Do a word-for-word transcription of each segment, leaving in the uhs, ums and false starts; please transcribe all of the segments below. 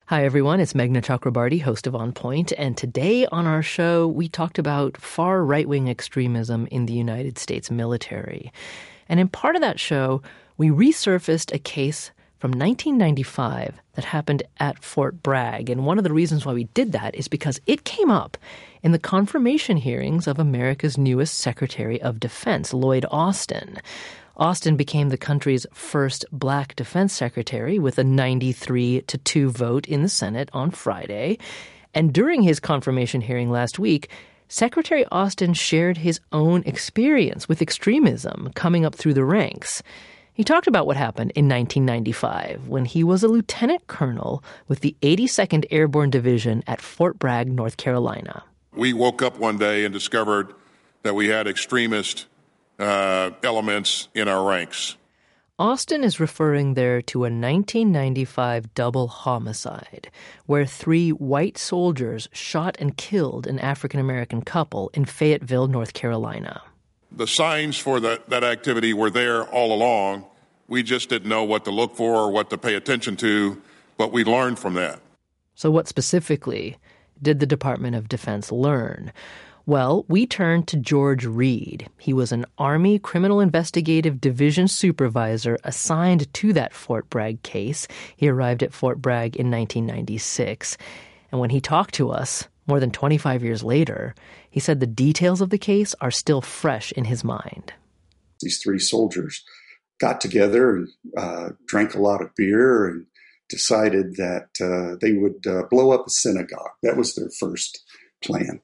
Hi, everyone. It's Meghna Chakrabarti, host of On Point. And today on our show, we talked about far right-wing extremism in the United States military. And in part of that show, we resurfaced a case from nineteen ninety-five that happened at Fort Bragg. And one of the reasons why we did that is because it came up in the confirmation hearings of America's newest Secretary of Defense, Lloyd Austin. Austin became the country's first black defense secretary with a ninety-three to two vote in the Senate on Friday. And during his confirmation hearing last week, Secretary Austin shared his own experience with extremism coming up through the ranks. He talked about what happened in nineteen ninety-five when he was a lieutenant colonel with the eighty-second Airborne Division at Fort Bragg, North Carolina. We woke up one day and discovered that we had extremist uh, elements in our ranks. Austin is referring there to a nineteen ninety-five double homicide where three white soldiers shot and killed an African-American couple in Fayetteville, North Carolina. The signs for that, that activity were there all along. We just didn't know what to look for or what to pay attention to, but we learned from that. So what specifically did the Department of Defense learn? Well, we turned to George Reed. He was an Army Criminal Investigative Division supervisor assigned to that Fort Bragg case. He arrived at Fort Bragg in nineteen ninety-six. And when he talked to us more than twenty-five years later, he said the details of the case are still fresh in his mind. These three soldiers got together and uh, drank a lot of beer and decided that uh, they would uh, blow up a synagogue. That was their first plan.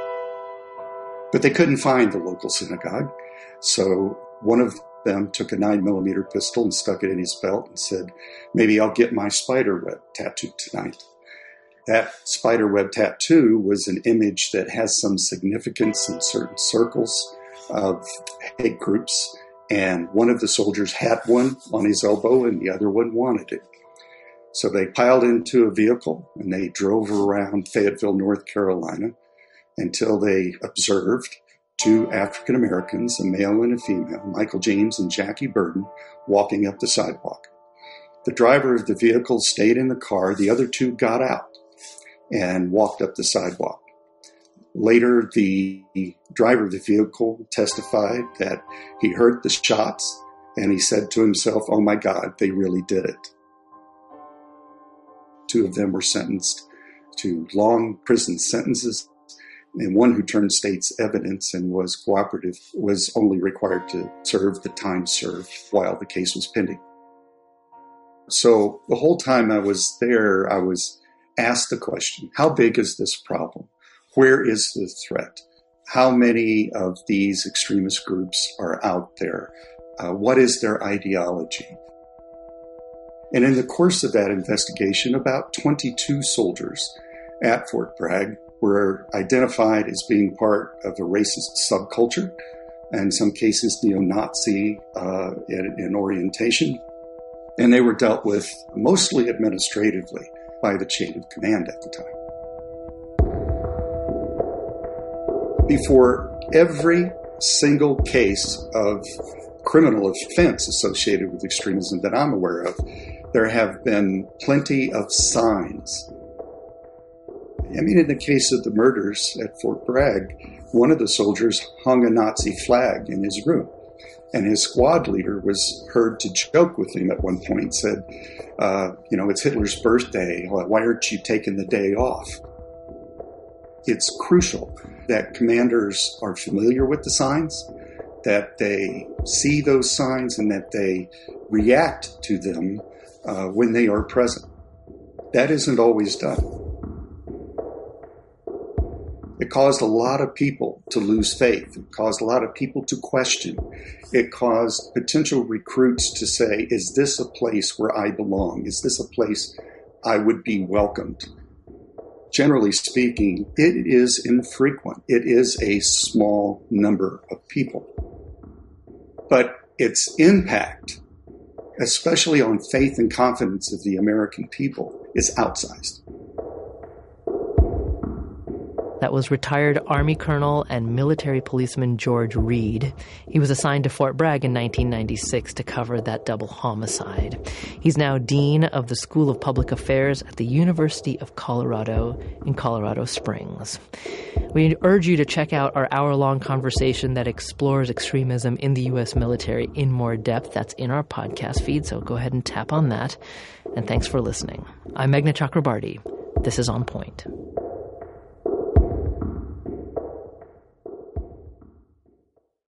But they couldn't find the local synagogue. So one of them took a nine millimeter pistol and stuck it in his belt and said, maybe I'll get my spider web tattooed tonight. That spider web tattoo was an image that has some significance in certain circles of hate groups. And one of the soldiers had one on his elbow and the other one wanted it. So they piled into a vehicle and they drove around Fayetteville, North Carolina, until they observed two African Americans, a male and a female, Michael James and Jackie Burton, walking up the sidewalk. The driver of the vehicle stayed in the car. The other two got out and walked up the sidewalk. Later, the driver of the vehicle testified that he heard the shots and he said to himself, oh my God, they really did it. Two of them were sentenced to long prison sentences, and one who turned state's evidence and was cooperative was only required to serve the time served while the case was pending. So the whole time I was there, I was asked the question, how big is this problem? Where is the threat? How many of these extremist groups are out there? Uh, what is their ideology? And in the course of that investigation, about twenty-two soldiers at Fort Bragg were identified as being part of a racist subculture, and in some cases neo-Nazi uh, in, in orientation. And they were dealt with mostly administratively by the chain of command at the time. Before every single case of criminal offense associated with extremism that I'm aware of, there have been plenty of signs. I mean, in the case of the murders at Fort Bragg, one of the soldiers hung a Nazi flag in his room. And his squad leader was heard to joke with him at one point, said, uh, you know, it's Hitler's birthday. Why aren't you taking the day off? It's crucial that commanders are familiar with the signs, that they see those signs, and that they react to them uh, when they are present. That isn't always done. It caused a lot of people to lose faith. It caused a lot of people to question. It caused potential recruits to say, is this a place where I belong? Is this a place I would be welcomed? Generally speaking, it is infrequent. It is a small number of people. But its impact, especially on faith and confidence of the American people, is outsized. That was retired Army Colonel and military policeman George Reed. He was assigned to Fort Bragg in nineteen ninety-six to cover that double homicide. He's now Dean of the School of Public Affairs at the University of Colorado in Colorado Springs. We urge you to check out our hour-long conversation that explores extremism in the U S military in more depth. That's in our podcast feed, so go ahead and tap on that. And thanks for listening. I'm Meghna Chakrabarty. This is On Point.